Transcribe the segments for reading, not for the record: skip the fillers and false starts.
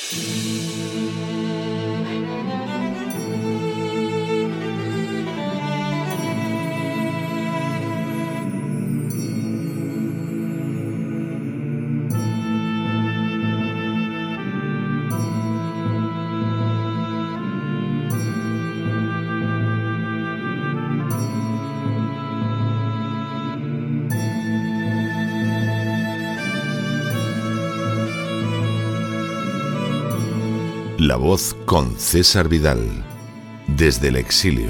La Voz con César Vidal, desde el exilio.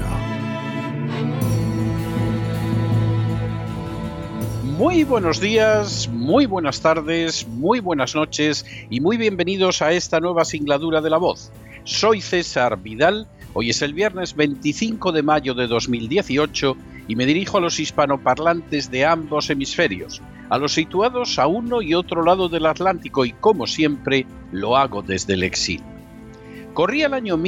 Muy buenos días, muy buenas tardes, muy buenas noches y muy bienvenidos a esta nueva singladura de La Voz. Soy César Vidal, hoy es el viernes 25 de mayo de 2018 y me dirijo a los hispanoparlantes de ambos hemisferios, a los situados a uno y otro lado del Atlántico y, como siempre, lo hago desde el exilio. Corría el año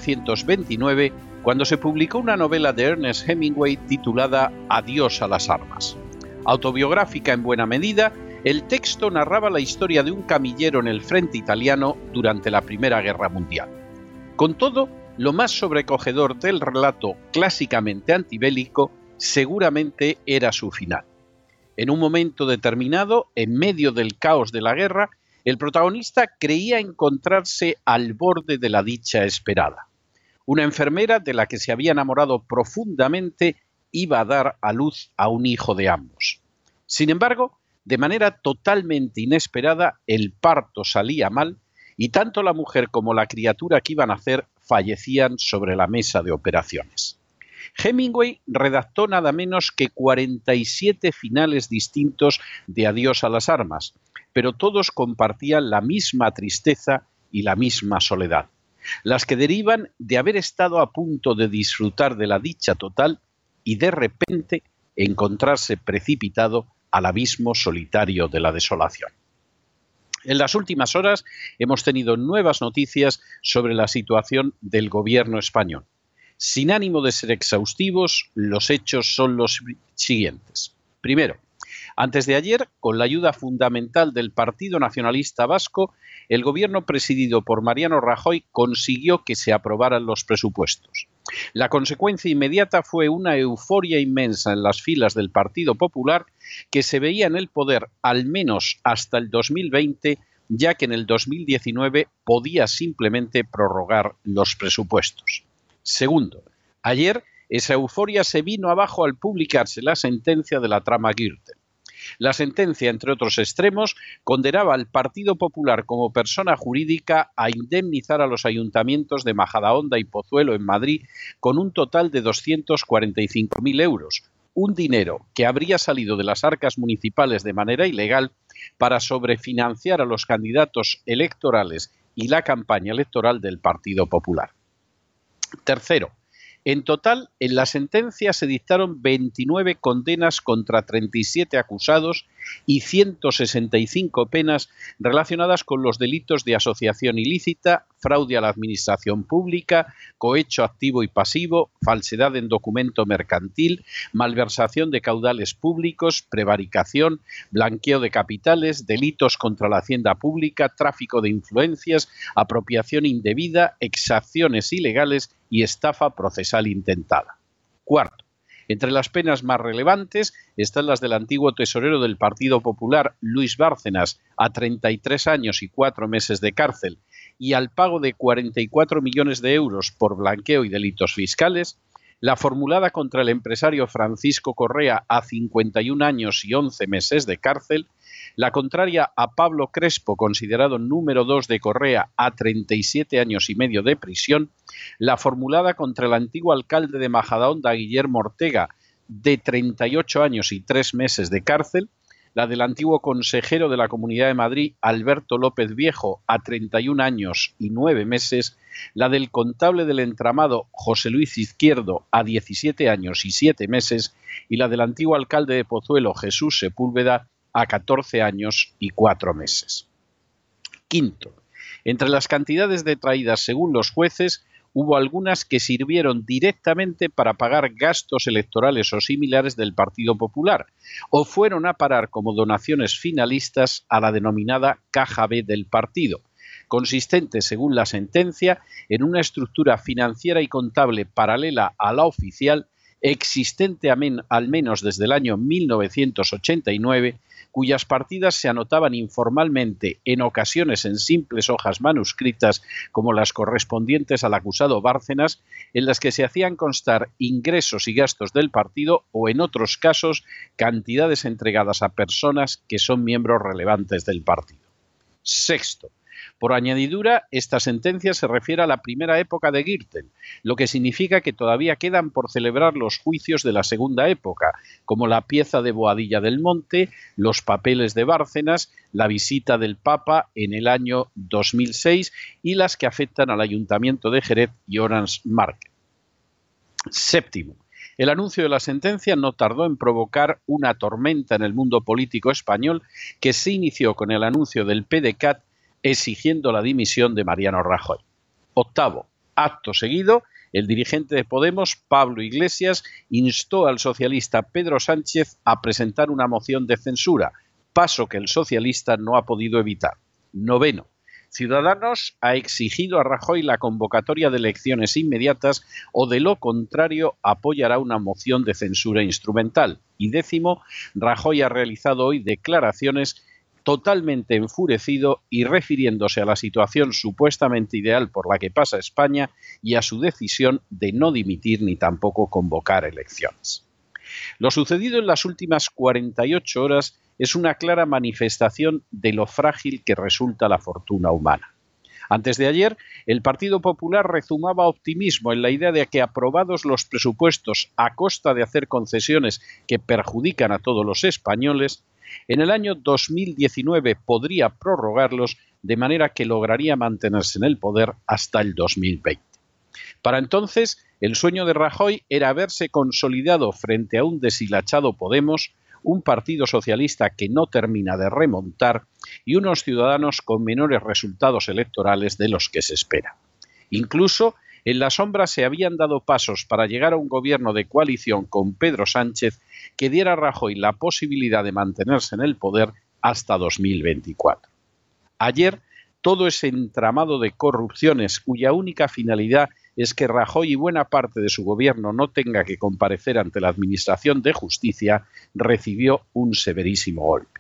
1929 cuando se publicó una novela de Ernest Hemingway titulada Adiós a las armas. Autobiográfica en buena medida, el texto narraba la historia de un camillero en el frente italiano durante la Primera Guerra Mundial. Con todo, lo más sobrecogedor del relato clásicamente antibélico seguramente era su final. En un momento determinado, en medio del caos de la guerra, el protagonista creía encontrarse al borde de la dicha esperada. Una enfermera de la que se había enamorado profundamente iba a dar a luz a un hijo de ambos. Sin embargo, de manera totalmente inesperada, el parto salía mal y tanto la mujer como la criatura que iba a nacer fallecían sobre la mesa de operaciones. Hemingway redactó nada menos que 47 finales distintos de Adiós a las armas, pero todos compartían la misma tristeza y la misma soledad, las que derivan de haber estado a punto de disfrutar de la dicha total y de repente encontrarse precipitado al abismo solitario de la desolación. En las últimas horas hemos tenido nuevas noticias sobre la situación del gobierno español. Sin ánimo de ser exhaustivos, los hechos son los siguientes. Primero, antes de ayer, con la ayuda fundamental del Partido Nacionalista Vasco, el gobierno presidido por Mariano Rajoy consiguió que se aprobaran los presupuestos. La consecuencia inmediata fue una euforia inmensa en las filas del Partido Popular, que se veía en el poder al menos hasta el 2020, ya que en el 2019 podía simplemente prorrogar los presupuestos. Segundo, ayer esa euforia se vino abajo al publicarse la sentencia de la trama Gürtel. La sentencia, entre otros extremos, condenaba al Partido Popular como persona jurídica a indemnizar a los ayuntamientos de Majadahonda y Pozuelo en Madrid con un total de 245.000 euros, un dinero que habría salido de las arcas municipales de manera ilegal para sobrefinanciar a los candidatos electorales y la campaña electoral del Partido Popular. Tercero, en total, en la sentencia se dictaron 29 condenas contra 37 acusados y 165 penas relacionadas con los delitos de asociación ilícita, fraude a la administración pública, cohecho activo y pasivo, falsedad en documento mercantil, malversación de caudales públicos, prevaricación, blanqueo de capitales, delitos contra la hacienda pública, tráfico de influencias, apropiación indebida, exacciones ilegales y estafa procesal intentada. Cuarto, entre las penas más relevantes están las del antiguo tesorero del Partido Popular, Luis Bárcenas, a 33 años y 4 meses de cárcel, y al pago de 44 millones de euros por blanqueo y delitos fiscales, la formulada contra el empresario Francisco Correa a 51 años y 11 meses de cárcel, la contraria a Pablo Crespo, considerado número 2 de Correa, a 37 años y medio de prisión, la formulada contra el antiguo alcalde de Majadahonda, Guillermo Ortega, de 38 años y 3 meses de cárcel, la del antiguo consejero de la Comunidad de Madrid, Alberto López Viejo, a 31 años y 9 meses, la del contable del entramado, José Luis Izquierdo, a 17 años y 7 meses, y la del antiguo alcalde de Pozuelo, Jesús Sepúlveda, a 14 años y 4 meses. Quinto, entre las cantidades detraídas según los jueces, hubo algunas que sirvieron directamente para pagar gastos electorales o similares del Partido Popular, o fueron a parar como donaciones finalistas a la denominada Caja B del partido, consistente, según la sentencia, en una estructura financiera y contable paralela a la oficial, existente al menos desde el año 1989, cuyas partidas se anotaban informalmente, en ocasiones en simples hojas manuscritas, como las correspondientes al acusado Bárcenas, en las que se hacían constar ingresos y gastos del partido o, en otros casos, cantidades entregadas a personas que son miembros relevantes del partido. Sexto, por añadidura, esta sentencia se refiere a la primera época de Gürtel, lo que significa que todavía quedan por celebrar los juicios de la segunda época, como la pieza de Boadilla del Monte, los papeles de Bárcenas, la visita del Papa en el año 2006 y las que afectan al Ayuntamiento de Jerez y Orange Market. Séptimo, el anuncio de la sentencia no tardó en provocar una tormenta en el mundo político español que se inició con el anuncio del PDeCAT exigiendo la dimisión de Mariano Rajoy. Octavo, acto seguido, el dirigente de Podemos, Pablo Iglesias, instó al socialista Pedro Sánchez a presentar una moción de censura, paso que el socialista no ha podido evitar. Noveno, Ciudadanos ha exigido a Rajoy la convocatoria de elecciones inmediatas o, de lo contrario, apoyará una moción de censura instrumental. Y décimo, Rajoy ha realizado hoy declaraciones totalmente enfurecido y refiriéndose a la situación supuestamente ideal por la que pasa España y a su decisión de no dimitir ni tampoco convocar elecciones. Lo sucedido en las últimas 48 horas es una clara manifestación de lo frágil que resulta la fortuna humana. Antes de ayer, el Partido Popular rezumaba optimismo en la idea de que, aprobados los presupuestos a costa de hacer concesiones que perjudican a todos los españoles, en el año 2019 podría prorrogarlos de manera que lograría mantenerse en el poder hasta el 2020. Para entonces, el sueño de Rajoy era verse consolidado frente a un deshilachado Podemos, un partido socialista que no termina de remontar y unos ciudadanos con menores resultados electorales de los que se espera. Incluso en la sombra se habían dado pasos para llegar a un gobierno de coalición con Pedro Sánchez que diera a Rajoy la posibilidad de mantenerse en el poder hasta 2024. Ayer, todo ese entramado de corrupciones cuya única finalidad es que Rajoy y buena parte de su gobierno no tenga que comparecer ante la Administración de Justicia, recibió un severísimo golpe.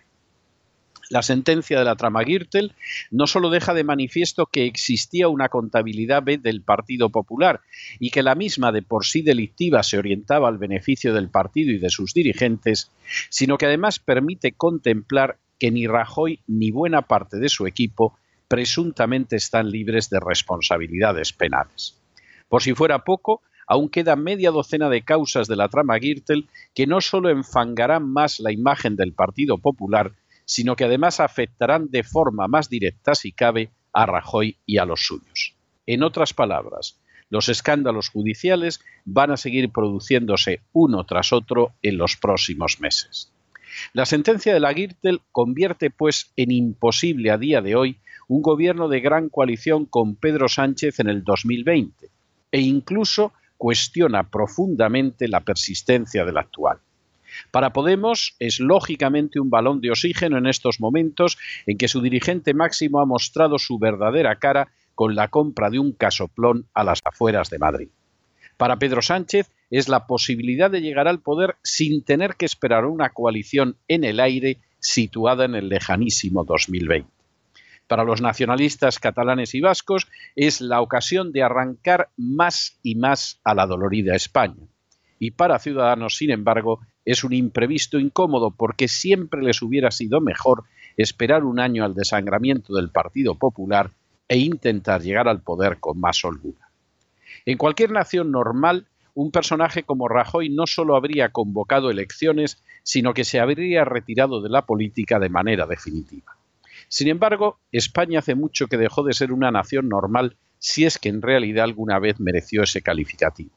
La sentencia de la trama Gürtel no solo deja de manifiesto que existía una contabilidad B del Partido Popular y que la misma de por sí delictiva se orientaba al beneficio del partido y de sus dirigentes, sino que además permite contemplar que ni Rajoy ni buena parte de su equipo presuntamente están libres de responsabilidades penales. Por si fuera poco, aún queda media docena de causas de la trama Gürtel que no solo enfangarán más la imagen del Partido Popular, sino que además afectarán de forma más directa, si cabe, a Rajoy y a los suyos. En otras palabras, los escándalos judiciales van a seguir produciéndose uno tras otro en los próximos meses. La sentencia de la Gürtel convierte, pues, en imposible a día de hoy un gobierno de gran coalición con Pedro Sánchez en el 2020 e incluso cuestiona profundamente la persistencia del actual. Para Podemos es lógicamente un balón de oxígeno en estos momentos en que su dirigente máximo ha mostrado su verdadera cara con la compra de un casoplón a las afueras de Madrid. Para Pedro Sánchez es la posibilidad de llegar al poder sin tener que esperar una coalición en el aire situada en el lejanísimo 2020. Para los nacionalistas catalanes y vascos es la ocasión de arrancar más y más a la dolorida España. Y para Ciudadanos, sin embargo, es un imprevisto incómodo porque siempre les hubiera sido mejor esperar un año al desangramiento del Partido Popular e intentar llegar al poder con más holgura. En cualquier nación normal, un personaje como Rajoy no solo habría convocado elecciones, sino que se habría retirado de la política de manera definitiva. Sin embargo, España hace mucho que dejó de ser una nación normal, si es que en realidad alguna vez mereció ese calificativo.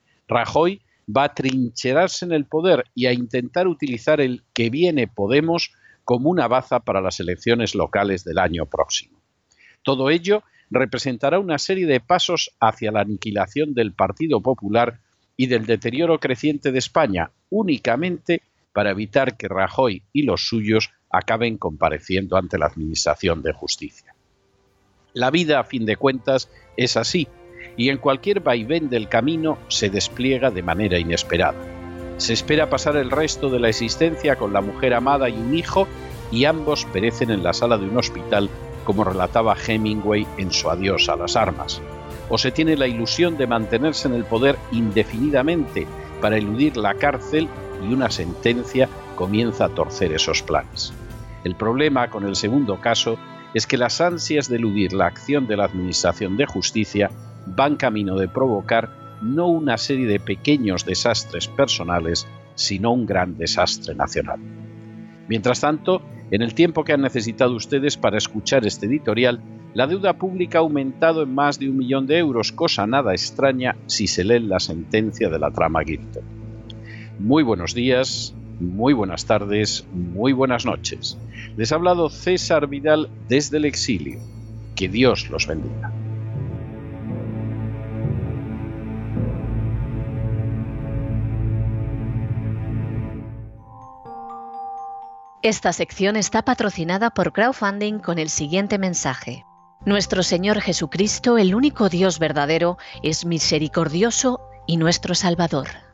Rajoy va a trincherarse en el poder y a intentar utilizar el que viene Podemos como una baza para las elecciones locales del año próximo. Todo ello representará una serie de pasos hacia la aniquilación del Partido Popular y del deterioro creciente de España, únicamente para evitar que Rajoy y los suyos acaben compareciendo ante la Administración de Justicia. La vida, a fin de cuentas, es así, y en cualquier vaivén del camino se despliega de manera inesperada. Se espera pasar el resto de la existencia con la mujer amada y un hijo, y ambos perecen en la sala de un hospital, como relataba Hemingway en su Adiós a las armas. O se tiene la ilusión de mantenerse en el poder indefinidamente para eludir la cárcel, y una sentencia comienza a torcer esos planes. El problema con el segundo caso es que las ansias de eludir la acción de la Administración de Justicia van camino de provocar no una serie de pequeños desastres personales, sino un gran desastre nacional. Mientras tanto, en el tiempo que han necesitado ustedes para escuchar este editorial, la deuda pública ha aumentado en más de 1 millón de euros, cosa nada extraña si se lee la sentencia de la trama Gürtel. Muy buenos días, muy buenas tardes, muy buenas noches. Les ha hablado César Vidal desde el exilio. Que Dios los bendiga. Esta sección está patrocinada por crowdfunding con el siguiente mensaje. Nuestro Señor Jesucristo, el único Dios verdadero, es misericordioso y nuestro Salvador.